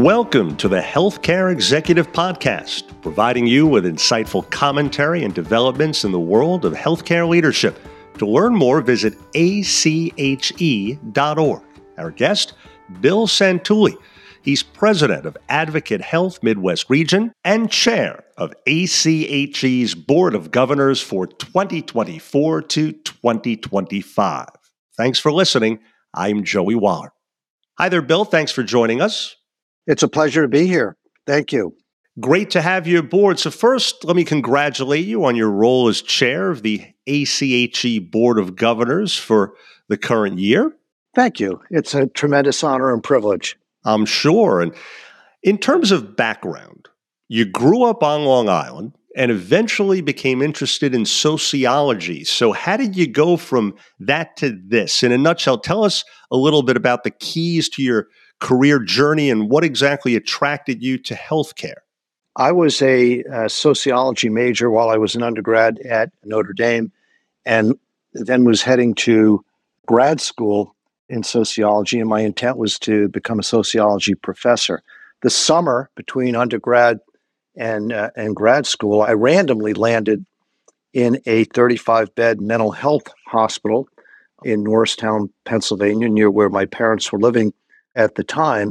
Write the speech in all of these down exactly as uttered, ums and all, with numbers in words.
Welcome to the Healthcare Executive Podcast, providing you with insightful commentary and developments in the world of healthcare leadership. To learn more, visit A C H E dot org. Our guest, Bill Santulli. He's president of Advocate Health Midwest Region and chair of A C H E's Board of Governors for twenty twenty-four to twenty twenty-five. Thanks for listening. I'm Joey Waller. Hi there, Bill. Thanks for joining us. It's a pleasure to be here. Thank you. Great to have you aboard. So first, let me congratulate you on your role as chair of the A C H E Board of Governors for the current year. Thank you. It's a tremendous honor and privilege. I'm sure. And in terms of background, you grew up on Long Island and eventually became interested in sociology. So how did you go from that to this? In a nutshell, tell us a little bit about the keys to your career journey and what exactly attracted you to healthcare. I was a, a sociology major while I was an undergrad at Notre Dame, and then was heading to grad school in sociology, and my intent was to become a sociology professor. The summer between undergrad and uh, and grad school, I randomly landed in a thirty-five bed mental health hospital in Norristown, Pennsylvania, near where my parents were living at the time.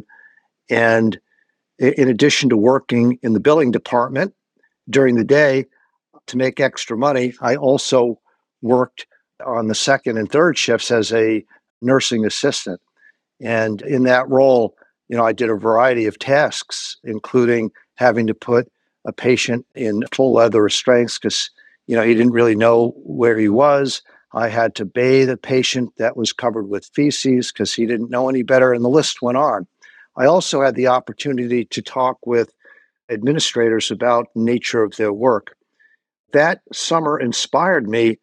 And in addition to working in the billing department during the day to make extra money, I also worked on the second and third shifts as a nursing assistant. And in that role, you know, I did a variety of tasks, including having to put a patient in full leather restraints because, you know, he didn't really know where he was. I had to bathe a patient that was covered with feces because he didn't know any better, and the list went on. I also had the opportunity to talk with administrators about the nature of their work. That summer inspired me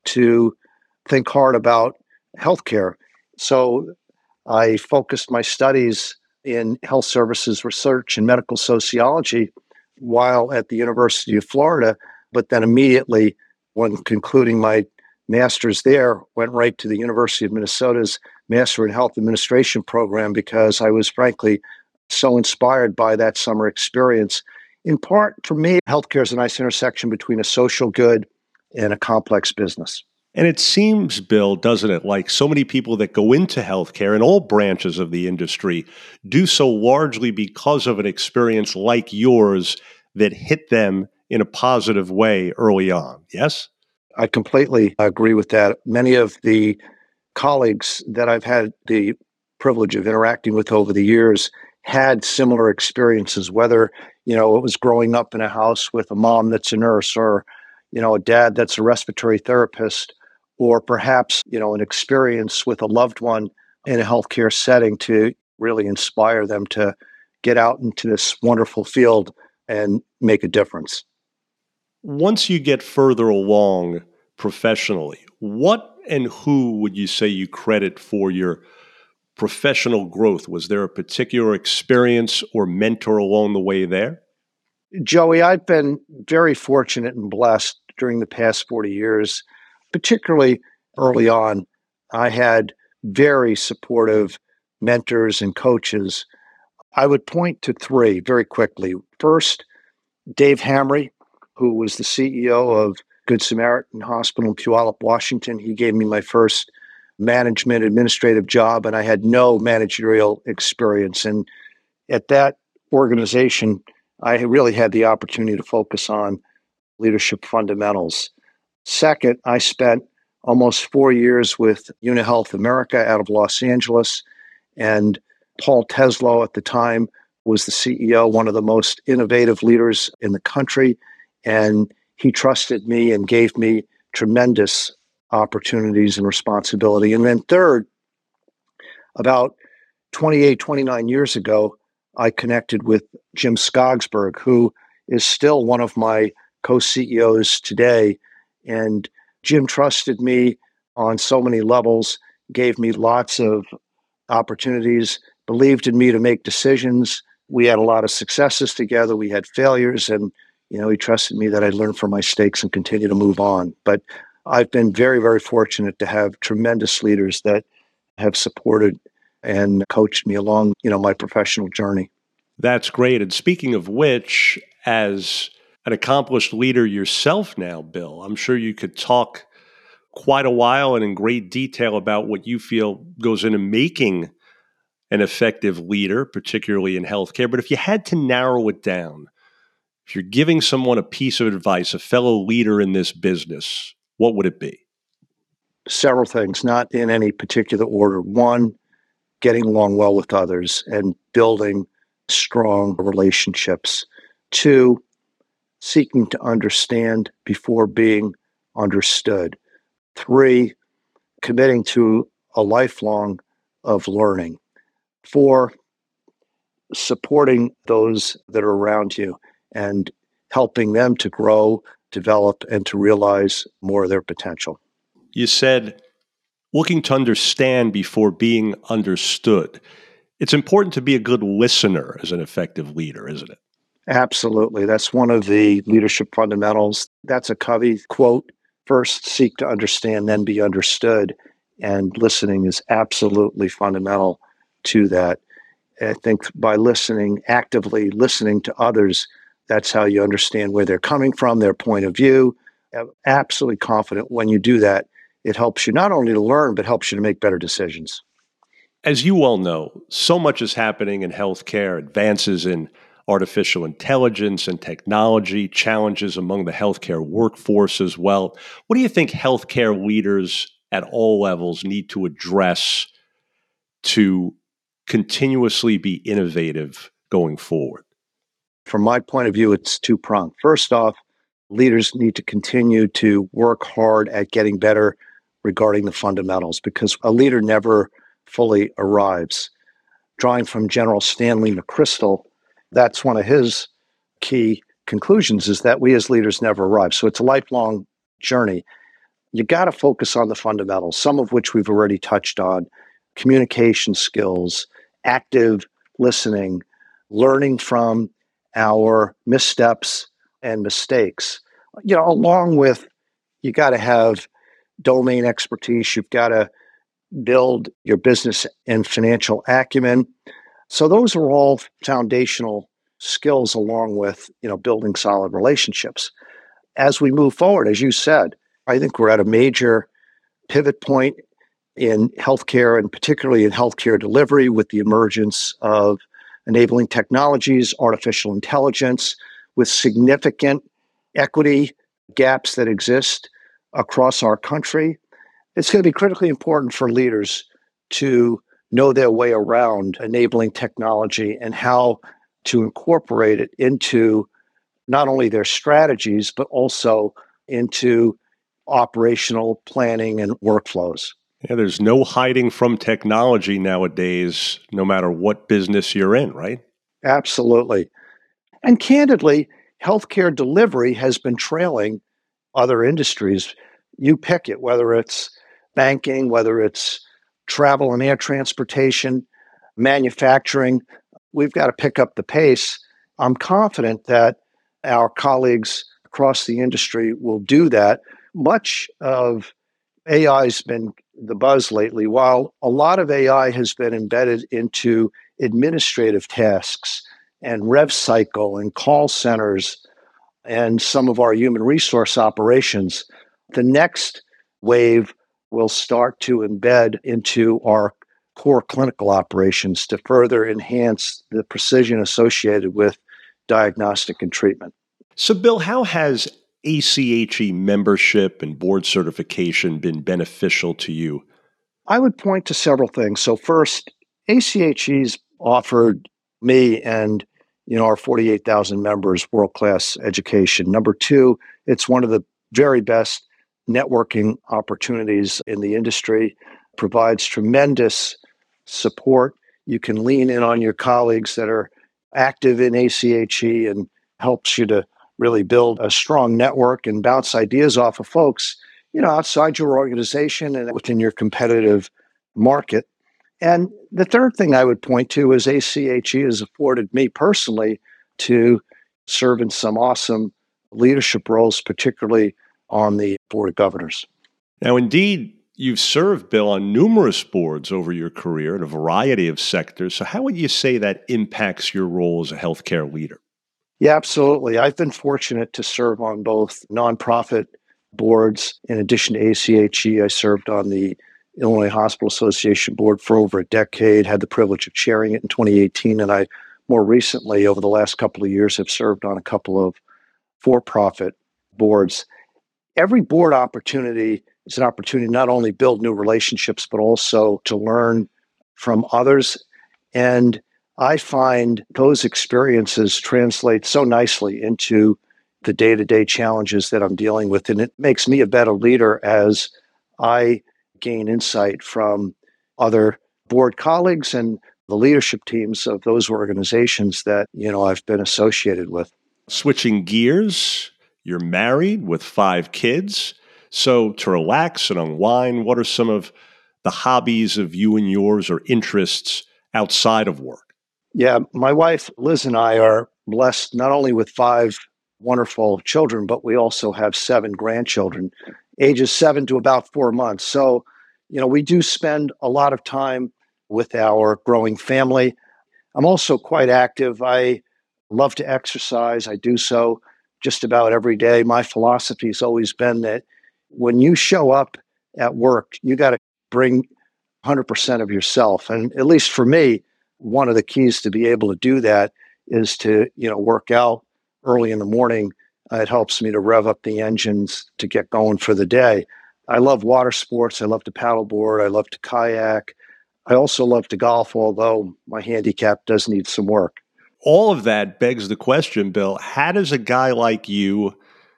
to think hard about healthcare. So I focused my studies in health services research and medical sociology while at the University of Florida, but then immediately, when concluding my master's there, went right to the University of Minnesota's Master in Health Administration program because I was frankly so inspired by that summer experience. In part, for me, healthcare is a nice intersection between a social good and a complex business. And it seems, Bill, doesn't it, like so many people that go into healthcare in all branches of the industry do so largely because of an experience like yours that hit them in a positive way early on, yes? I completely agree with that. Many of the colleagues that I've had the privilege of interacting with over the years had similar experiences, whether, you know, it was growing up in a house with a mom that's a nurse or, you know, a dad that's a respiratory therapist, or perhaps, you know, an experience with a loved one in a healthcare setting to really inspire them to get out into this wonderful field and make a difference. Once you get further along professionally, what and who would you say you credit for your professional growth? Was there a particular experience or mentor along the way there? Joey, I've been very fortunate and blessed during the past forty years, particularly early on. I had very supportive mentors and coaches. I would point to three very quickly. First, Dave Hamry, who was the C E O of Good Samaritan Hospital in Puyallup, Washington. He gave me my first management administrative job, and I had no managerial experience. And at that organization, I really had the opportunity to focus on leadership fundamentals. Second, I spent almost four years with UniHealth America out of Los Angeles, and Paul Teslo at the time was the C E O, one of the most innovative leaders in the country, and he trusted me and gave me tremendous opportunities and responsibility. And then third, about twenty-eight, twenty-nine years ago, I connected with Jim Skogsberg, who is still one of my co-C E Os today. And Jim trusted me on so many levels, gave me lots of opportunities, believed in me to make decisions. We had a lot of successes together. We had failures, and you know, he trusted me that I'd learn from my mistakes and continue to move on. But I've been very, very fortunate to have tremendous leaders that have supported and coached me along, you know, my professional journey. That's great. And speaking of which, as an accomplished leader yourself now, Bill, I'm sure you could talk quite a while and in great detail about what you feel goes into making an effective leader, particularly in healthcare. But if you had to narrow it down, if you're giving someone a piece of advice, a fellow leader in this business, what would it be? Several things, not in any particular order. One, getting along well with others and building strong relationships. Two, seeking to understand before being understood. Three, committing to a lifelong of learning. Four, supporting those that are around you and helping them to grow, develop, and to realize more of their potential. You said looking to understand before being understood. It's important to be a good listener as an effective leader, isn't it? Absolutely. That's one of the leadership fundamentals. That's a Covey quote. First, seek to understand, then be understood. And listening is absolutely fundamental to that. I think by listening, actively listening to others, that's how you understand where they're coming from, their point of view. I'm absolutely confident when you do that, it helps you not only to learn, but helps you to make better decisions. As you well know, so much is happening in healthcare, advances in artificial intelligence and technology, challenges among the healthcare workforce as well. What do you think healthcare leaders at all levels need to address to continuously be innovative going forward? From my point of view, it's two-pronged. First off, leaders need to continue to work hard at getting better regarding the fundamentals because a leader never fully arrives. Drawing from General Stanley McChrystal, that's one of his key conclusions is that we as leaders never arrive. So it's a lifelong journey. You got to focus on the fundamentals, some of which we've already touched on: communication skills, active listening, learning from our missteps and mistakes. You know, along with you got to have domain expertise, you've got to build your business and financial acumen. So those are all foundational skills along with, you know, building solid relationships. As we move forward, as you said, I think we're at a major pivot point in healthcare and particularly in healthcare delivery with the emergence of enabling technologies, artificial intelligence, with significant equity gaps that exist across our country. It's going to be critically important for leaders to know their way around enabling technology and how to incorporate it into not only their strategies, but also into operational planning and workflows. Yeah, there's no hiding from technology nowadays, no matter what business you're in, right? Absolutely. And candidly, healthcare delivery has been trailing other industries. You pick it, whether it's banking, whether it's travel and air transportation, manufacturing. We've got to pick up the pace. I'm confident that our colleagues across the industry will do that. Much of A I has been the buzz lately. While a lot of A I has been embedded into administrative tasks and rev cycle and call centers and some of our human resource operations, the next wave will start to embed into our core clinical operations to further enhance the precision associated with diagnostic and treatment. So, Bill, how has A C H E membership and board certification been beneficial to you? I would point to several things. So first, A C H E's offered me and you know our forty-eight thousand members world-class education. Number two, it's one of the very best networking opportunities in the industry, provides tremendous support. You can lean in on your colleagues that are active in A C H E and helps you to really build a strong network and bounce ideas off of folks, you know, outside your organization and within your competitive market. And the third thing I would point to is A C H E has afforded me personally to serve in some awesome leadership roles, particularly on the Board of Governors. Now, indeed, You've served, Bill, on numerous boards over your career in a variety of sectors. So how would you say that impacts your role as a healthcare leader? Yeah, absolutely. I've been fortunate to serve on both nonprofit boards. In addition to A C H E, I served on the Illinois Hospital Association board for over a decade, had the privilege of chairing it in twenty eighteen, and I more recently, over the last couple of years, have served on a couple of for-profit boards. Every board opportunity is an opportunity to not only build new relationships, but also to learn from others. And I find those experiences translate so nicely into the day-to-day challenges that I'm dealing with. And it makes me a better leader as I gain insight from other board colleagues and the leadership teams of those organizations that, you know, I've been associated with. Switching gears, you're married with five kids. So to relax and unwind, what are some of the hobbies of you and yours or interests outside of work? Yeah, my wife, Liz, and I are blessed not only with five wonderful children, but we also have seven grandchildren, ages seven to about four months. So, you know, we do spend a lot of time with our growing family. I'm also quite active. I love to exercise. I do so just about every day. My philosophy has always been that when you show up at work, you got to bring one hundred percent of yourself. And at least for me, one of the keys to be able to do that is to, you know, work out early in the morning. Uh, it helps me to rev up the engines to get going for the day. I love water sports. I love to paddleboard. I love to kayak. I also love to golf, although my handicap does need some work. All of that begs the question, Bill, how does a guy like you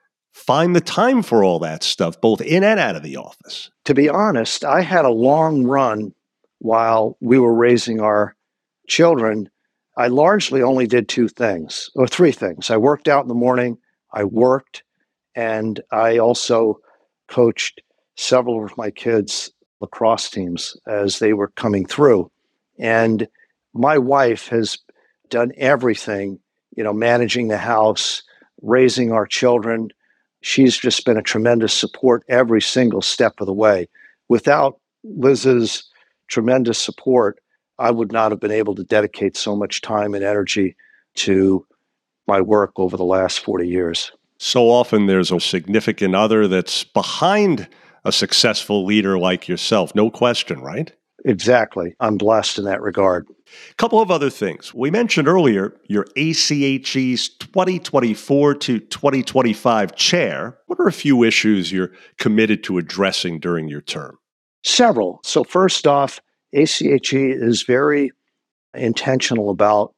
find the time for all that stuff, both in and out of the office? To be honest, I had a long run while we were raising our children. I largely only did two things, or three things. I worked out in the morning, I worked, and I also coached several of my kids' lacrosse teams as they were coming through. And my wife has done everything, you know, managing the house, raising our children. She's just been a tremendous support every single step of the way. Without Liz's tremendous support, I would not have been able to dedicate so much time and energy to my work over the last forty years. So often there's a significant other that's behind a successful leader like yourself. No question, right? Exactly. I'm blessed in that regard. A couple of other things. We mentioned earlier your A C H E's twenty twenty-four to twenty twenty-five chair. What are a few issues you're committed to addressing during your term? Several. So first off, A C H E is very intentional about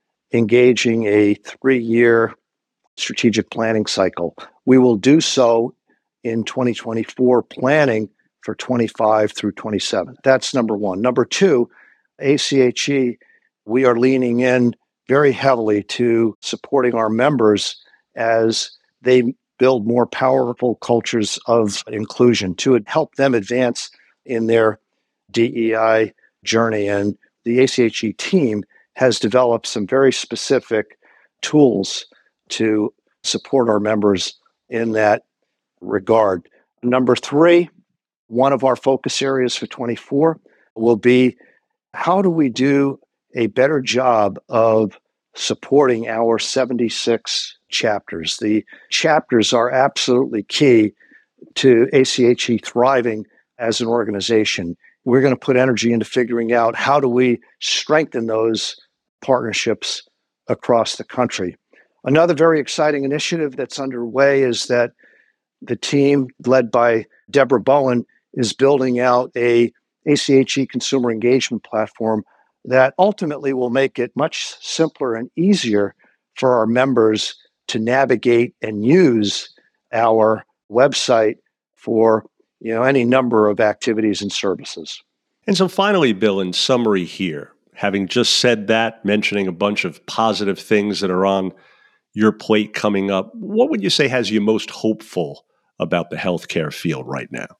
engaging a three-year strategic planning cycle. We will do so in twenty twenty-four, planning for twenty-five through twenty-seven. That's number one. Number two, A C H E, we are leaning in very heavily to supporting our members as they build more powerful cultures of inclusion to help them advance in their D E I journey. And the A C H E team has developed some very specific tools to support our members in that regard. Number three, one of our focus areas for twenty-four will be how do we do a better job of supporting our seventy-six chapters? The chapters are absolutely key to A C H E thriving as an organization. We're going to put energy into figuring out how do we strengthen those partnerships across the country. Another very exciting initiative that's underway is that the team led by Deborah Bowen is building out a A C H E consumer engagement platform that ultimately will make it much simpler and easier for our members to navigate and use our website for, you know, any number of activities and services. And so finally, Bill, in summary here, having just said that, mentioning a bunch of positive things that are on your plate coming up, what would you say has you most hopeful about the healthcare field right now?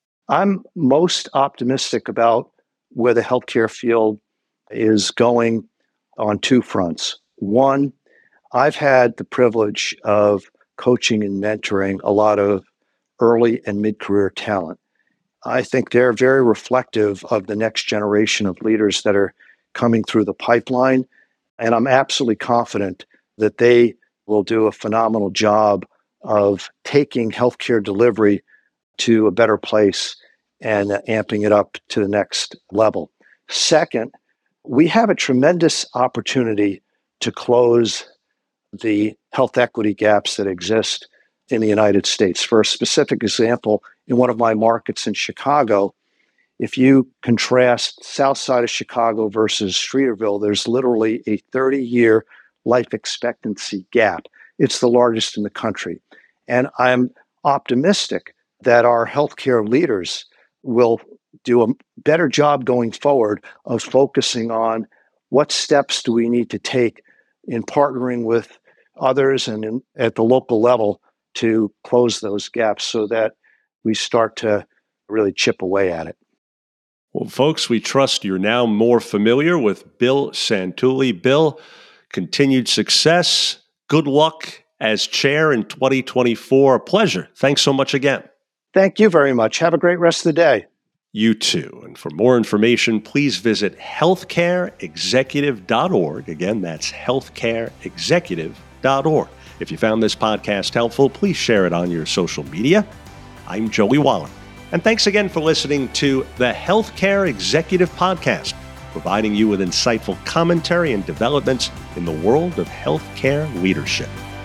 I'm most optimistic about where the healthcare field is going on two fronts. One, I've had the privilege of coaching and mentoring a lot of early and mid-career talent. I think they're very reflective of the next generation of leaders that are coming through the pipeline. And I'm absolutely confident that they will do a phenomenal job of taking healthcare delivery to a better place and uh, amping it up to the next level. Second, we have a tremendous opportunity to close the health equity gaps that exist in the United States. For a specific example, in one of my markets in Chicago, if you contrast south side of Chicago versus Streeterville, there's literally a thirty-year life expectancy gap. It's the largest in the country. And I'm optimistic that our healthcare leaders will do a better job going forward of focusing on what steps do we need to take in partnering with others and in, at the local level to close those gaps so that we start to really chip away at it. Well, folks, we trust you're now more familiar with Bill Santulli. Bill, continued success, good luck as chair in twenty twenty-four. A pleasure. Thanks so much again. Thank you very much. Have a great rest of the day. You too. And for more information, please visit healthcare executive dot org. Again, that's healthcare executive dot org. If you found this podcast helpful, please share it on your social media. I'm Joey Wallach. And thanks again for listening to the Healthcare Executive Podcast, providing you with insightful commentary and developments in the world of healthcare leadership.